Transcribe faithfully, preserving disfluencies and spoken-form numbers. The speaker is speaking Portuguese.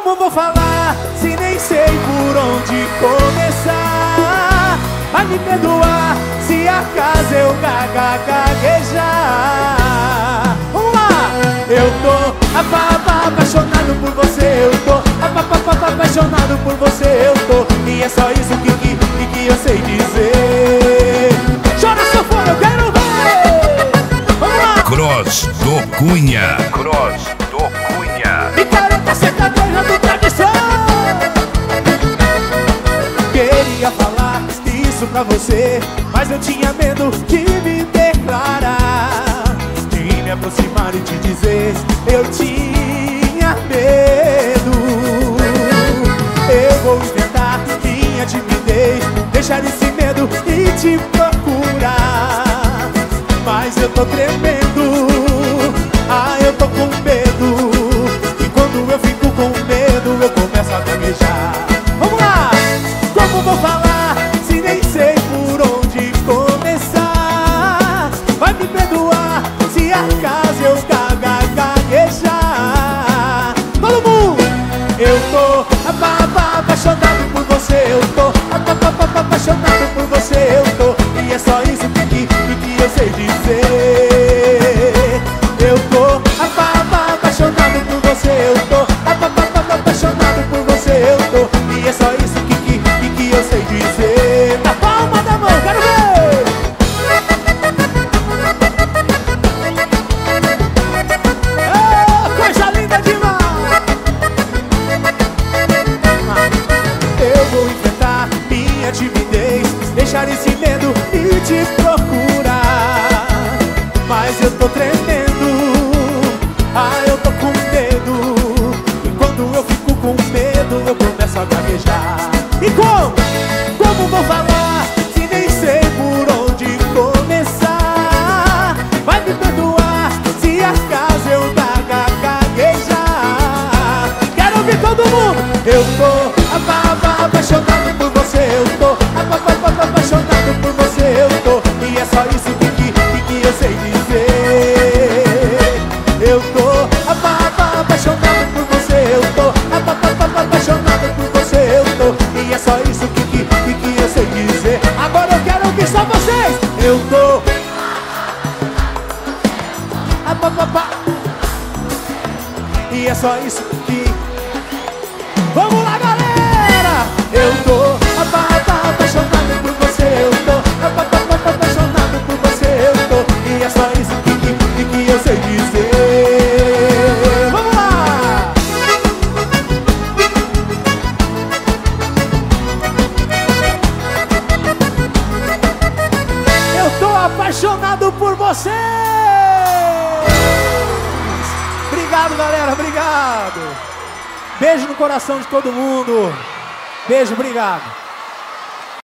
Como vou falar se nem sei por onde começar? Vai me perdoar se acaso eu gaga gaguejar. Vamos lá! Eu tô apa, apaixonado por você. Eu tô apa, apaixonado por você. Eu tô, e é só isso que, que, que eu sei dizer. Chora sanfona, eu quero ver! Vamos lá! Cross do Cunha. Cross do Cunha. Picareta sertaneja do tradição. Queria falar isso pra você, mas eu tinha medo de me declarar, de me aproximar e te dizer. Eu tinha medo. Eu vou enfrentar minha timidez, deixar esse medo e te procurar. Mas eu tô tremendo, ah, eu tô com medo. E quando eu fico com medo, eu começo a gaguejar. Vamos lá! Como vou falar se nem sei por onde começar? Vai me perdoar se acaso eu gaga gaguejar. Todo mundo! Eu tô apa, apaixonado por você. Eu tô apa, apaixonado por você. Eu tô, e é só isso que, que, que eu sei dizer. Eu tô apa, apaixonado por você. Eu tô apa, apaixonado por você. Eu tô, e é só isso que, que, que eu sei dizer. Na palma da mão, quero ver! Oh, coisa linda demais! Eu vou enfrentar minha timidez, deixar esse medo e te procurar. Mas eu tô tremendo, ah, eu tô com medo. E quando eu fico com medo, eu começo a gaguejar. E como? Como vou falar se nem sei por onde começar? Vai me perdoar se acaso eu gaga gaguejar. Quero ouvir todo mundo! Eu tô apa, apaixonado por você. Eu tô apa, apaixonado por você. Eu tô, e é só isso que, que, que eu sei dizer. Eu tô apa, apaixonado por você. Eu tô apa, apaixonado por você. Eu tô, e é só isso que, que, que eu sei dizer. Agora eu quero ouvir só vocês. Eu tô apa, apa, e é só isso que... Vamos lá, galera! Eu tô apa, apaixonado por você. Eu tô apa, apaixonado por você. Eu tô, e é só isso que, que, que eu sei dizer. Vamos lá! Eu tô apaixonado por você. Obrigado, galera, obrigado. Beijo no coração de todo mundo. Beijo, obrigado.